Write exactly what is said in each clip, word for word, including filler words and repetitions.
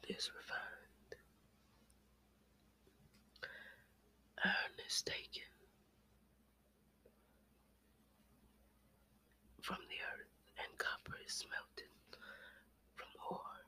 is refined. Iron is taken from the earth, and copper is smelted from ore.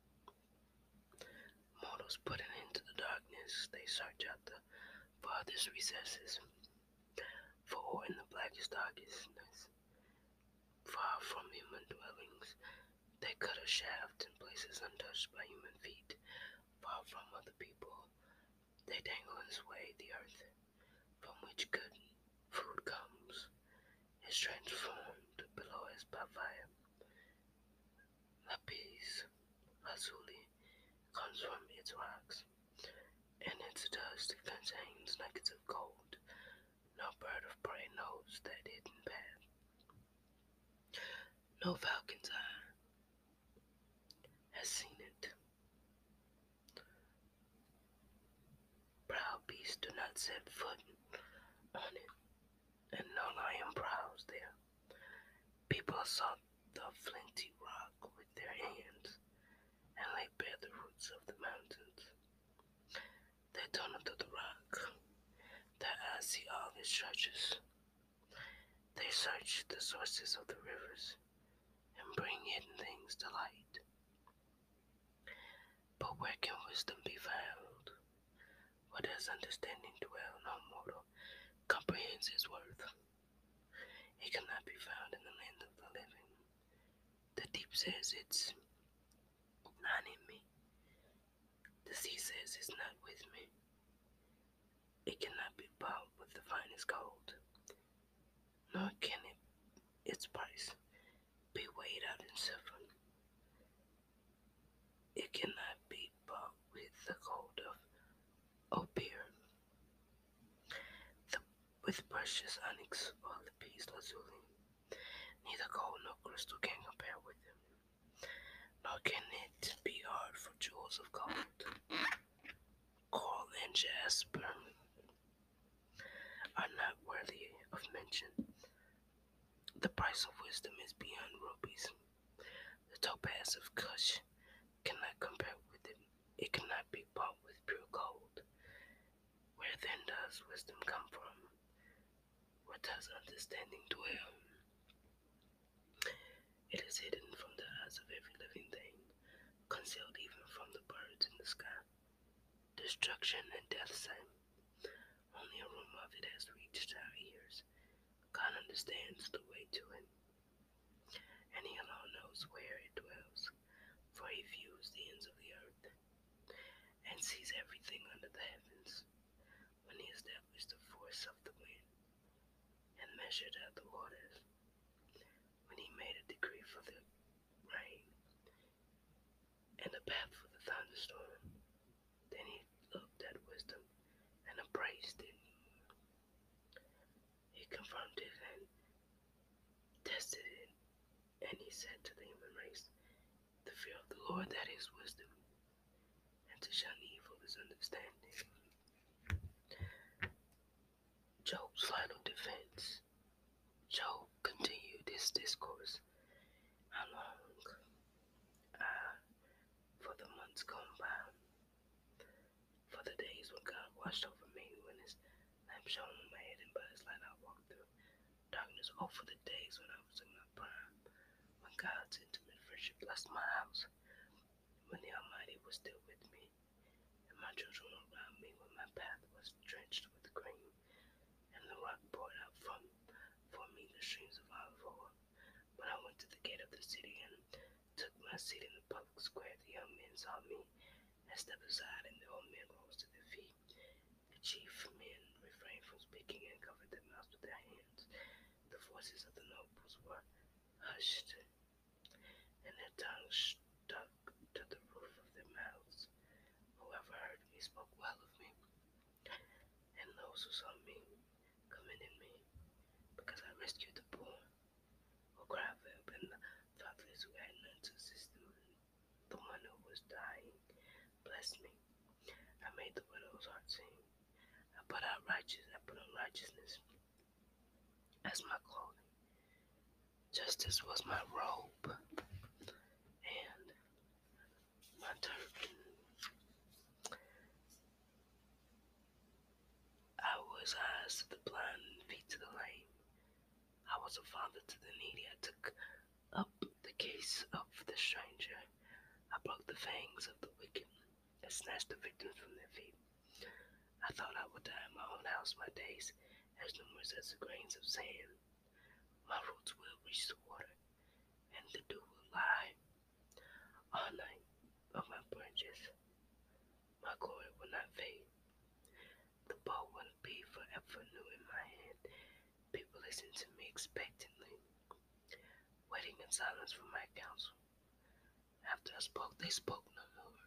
Mortals put it into the darkness, they search out the farthest recesses, for ore in the blackest darkness. Far from human dwellings, they cut a shaft in places untouched by human feet. Far from other people, they dangle and sway the earth, from which good food comes, is transformed below as by fire. Lapis lazuli comes from its rocks, and its dust contains nuggets of gold. No bird of prey knows that hidden path. No falcon's eye has seen it. Proud beasts do not set foot on it, and no lion prowls there. People assault the flinty rock with their hands, and lay bare the roots of the mountains. They tunnel through the rock, their eyes see all its treasures. They search the sources of the rivers, and bring hidden things to light. But where can wisdom be found? Where does understanding dwell? No mortal comprehends its worth. It cannot be found in the land of the living. The deep says it's not in me. The sea says it's not with me. It cannot be bought with the finest gold, nor can it its price be weighed out in silver. It cannot be bought with the gold of Ophir, the, with precious onyx or lapis lazuli. Neither gold nor crystal can compare with them, nor can it be hard for jewels of gold. Coral and jasper are not worthy of mention. The price of wisdom is beyond rubies. The topaz of Kush cannot compare with it. It cannot be bought with pure gold. Where then does wisdom come from? Where does understanding dwell? It is hidden from the eyes of every living thing, concealed even from the birds in the sky. Destruction and death say, only a rumor of it has reached our ears. God understands the way to it, and he alone knows where it dwells, for he views the ends of the earth, and sees everything under the heavens. When he established the force of the wind, and measured out the waters, when he made a decree for the rain, and a path for the thunderstorm, then he looked at wisdom and appraised it. He confirmed it and tested it, and he said to the human race, the fear of the Lord, that is wisdom, and to shun evil is understanding. Job's final defense. Job continued his discourse. How long? Ah, for the months gone by, for the days when God watched over me, when his lamp shone on my head, and by his light I walked through darkness. Oh, for the days when I was in my prime, when God's intimate friendship blessed my house, when the Almighty was still with me, and my children were around me, when my path was drenched with green, and the rock poured out from for me the streams of olive oil. When I went to the gate of the city and took my seat in the public square, the young men saw me and stepped aside, and the old men rose to their feet. The chief men refrained from speaking and covered their mouths with their hands. The voices of the nobles were hushed, and their tongues stuck to the roof of their mouths. Whoever heard me spoke well of me, and those who saw me commended me, because I rescued the poor who cried for help, and the fatherless who had none to assist them. The one who was dying blessed me. I made the widow's heart sing. I put out righteous, I put on righteousness as my clothing. Justice was my robe, and my turban. was eyes to the blind and feet to the lame. I was a father to the needy. I took up the case of the stranger. I broke the fangs of the wicked and snatched the victims from their feet. I thought I would die in my own house, my days as numerous as the grains of sand. My roots will reach the water, and the dew will lie all night on my branches. My glory will not fade. The bow will be forever new in my hand. People listen to me expectantly, waiting in silence for my counsel. After I spoke, they spoke no more.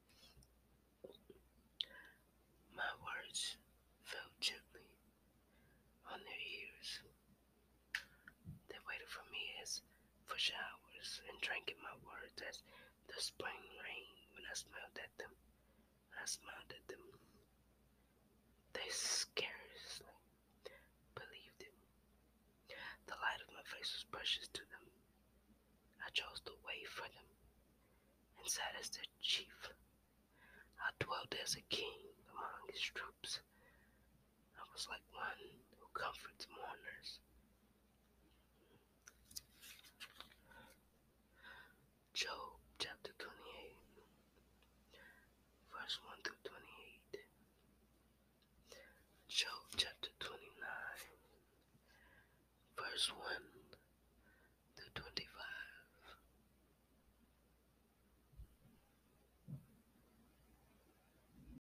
My words fell gently on their ears. They waited for me as for showers, and drank in my words as the spring rain. When I smiled at them, when I smiled at them, they scarcely believed it. The light of my face was precious to them. I chose the way for them, and sat as their chief. I dwelt as a king among his troops. I was like one who comforts mourners. Job chapter twenty-eight, verse one through twenty-eight. Job chapter twenty-nine, verse one through twenty-five.